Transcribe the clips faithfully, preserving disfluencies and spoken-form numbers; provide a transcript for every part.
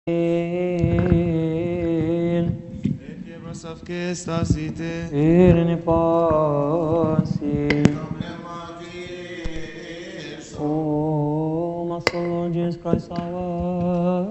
Che stasite Irene pasi. Oh, my soul, Lord Jesus Christ, our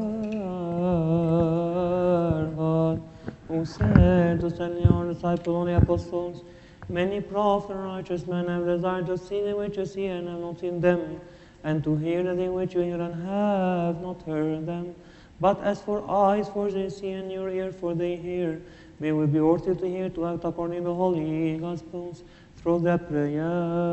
God, who said to send your disciples on the apostles, many prophets and righteous men have desired to see the which you see and have not seen them, and to hear the thing which you hear and have not heard them. But as for eyes, for they see, and your ear, for they hear, they will be worthy to hear, to act according to the holy Gospels, through the prayer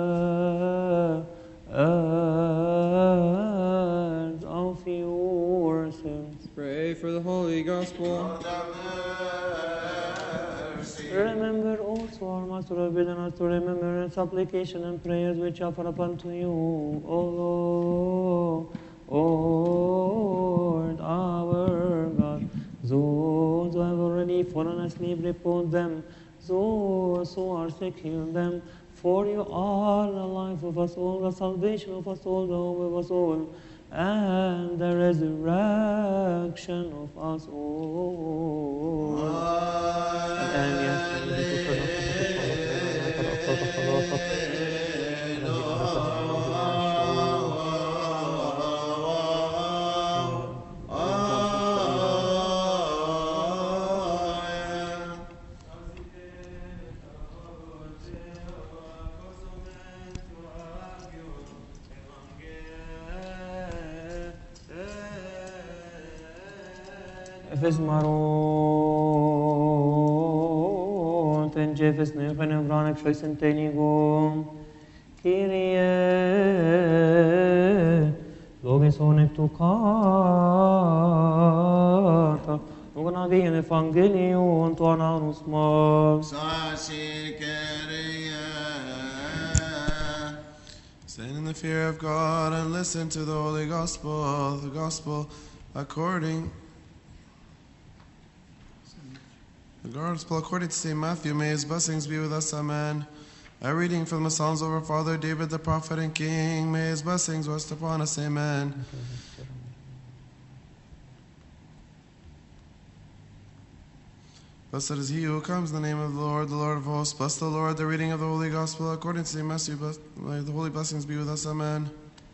of your sins. Pray for the Holy Gospel. Remember also our Master of bidden us to remember its supplication and prayers which offer up unto you, O Lord, our God. Those who have already fallen asleep, repose them. Those who are sick, heal them. For you are the life of us all, the salvation of us all, the hope of us all, and the resurrection of us all. الآن يا سيدي تفرق خلاصك الذي Efes maron ten jefes nefen evranek shoysen tenigum Kyrie logis honek tu carta Lugana vien evangelion tu ananus mag stand in the fear of God and listen to the Holy Gospel, the Gospel according the Gospel according to Saint Matthew. May his blessings be with us, amen. A reading from the Psalms of our Father David, the prophet and king. May his blessings rest upon us, amen. Blessed is he who comes in the name of the Lord, the Lord of hosts. Bless the Lord. The reading of the Holy Gospel according to Saint Matthew. May the holy blessings be with us, amen.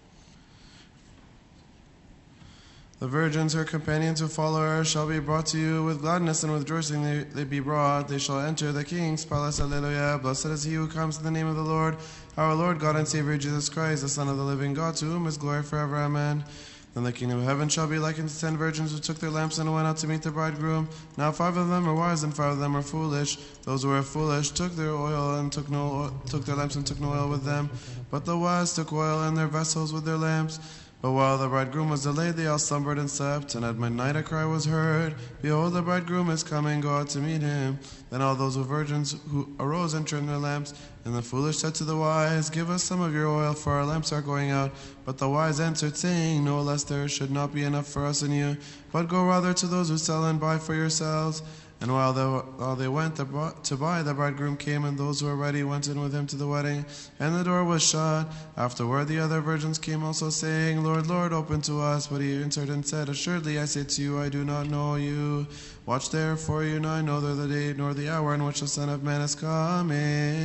The virgins, her companions who follow her, shall be brought to you with gladness and with rejoicing. They, they be brought. They shall enter the King's palace. Alleluia. Blessed is he who comes in the name of the Lord, our Lord God and Savior Jesus Christ, the Son of the living God, to whom is glory forever. Amen. Then the kingdom of heaven shall be likened to ten virgins who took their lamps and went out to meet the bridegroom. Now five of them are wise and five of them are foolish. Those who were foolish took their oil and took no took their lamps and took no oil with them. But the wise took oil in their vessels with their lamps. But while the bridegroom was delayed, they all slumbered and slept. And at midnight a cry was heard, Behold, the bridegroom is coming, go out to meet him. Then all those who virgins who arose and turned their lamps. And the foolish said to the wise, Give us some of your oil, for our lamps are going out. But the wise answered, saying, No, lest there should not be enough for us and you, but go rather to those who sell and buy for yourselves. And while they, while they went to buy, the bridegroom came, and those who were ready went in with him to the wedding, and the door was shut. Afterward the other virgins came also, saying, Lord, Lord, open to us. But he answered and said, Assuredly I say to you, I do not know you. Watch therefore, you know neither the day nor the hour in which the Son of Man is coming.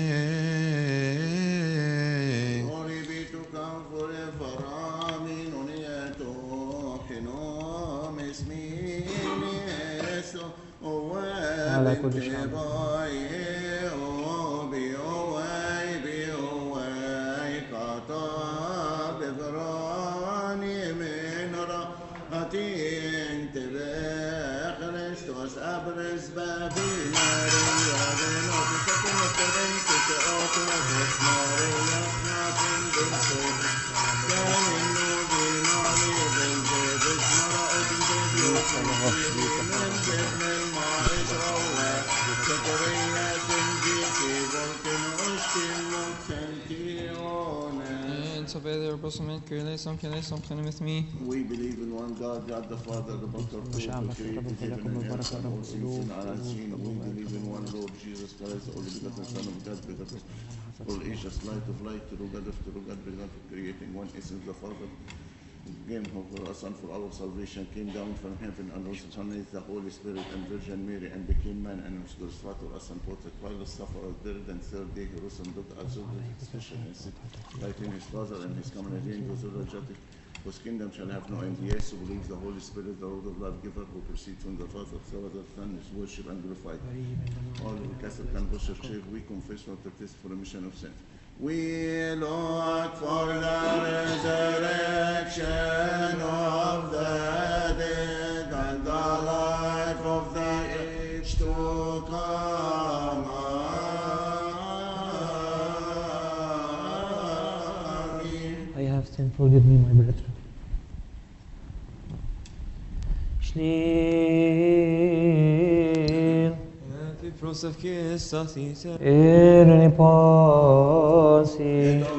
Glory be to God forever. Amen. على كل شيء. And so Father, Apostle, Kyrieleison, Kyrieleison, pray with me. We believe in one God, God the Father, the book of truth, the creator of heaven and earth, and all things seen and unseen. We believe in one Lord Jesus Christ, the only begotten Son of God, begotten all ages, light of light, true God of true God, begotten, creating one essence, the Father. Again, who for us and for our salvation came down from heaven and was incarnate the Holy Spirit and Virgin Mary and became man and was crucified for us and Pontius Pilate suffered, buried, and third day he rose and looked at his special and said, like in his Father and his coming again to the Rajati, whose kingdom shall have no end. Yes, who believes the Holy Spirit, the Lord of life giver, who proceeds from the Father, the Father, the Son, is worshipped and glorified. All who Catholic and worship, we confess not to this for remission of sins. We look for the resurrection of the dead and the life of the age to come. Amen. I have sinned, forgive me, my brethren. Shnir Prosavki Sasisa Erni Pasi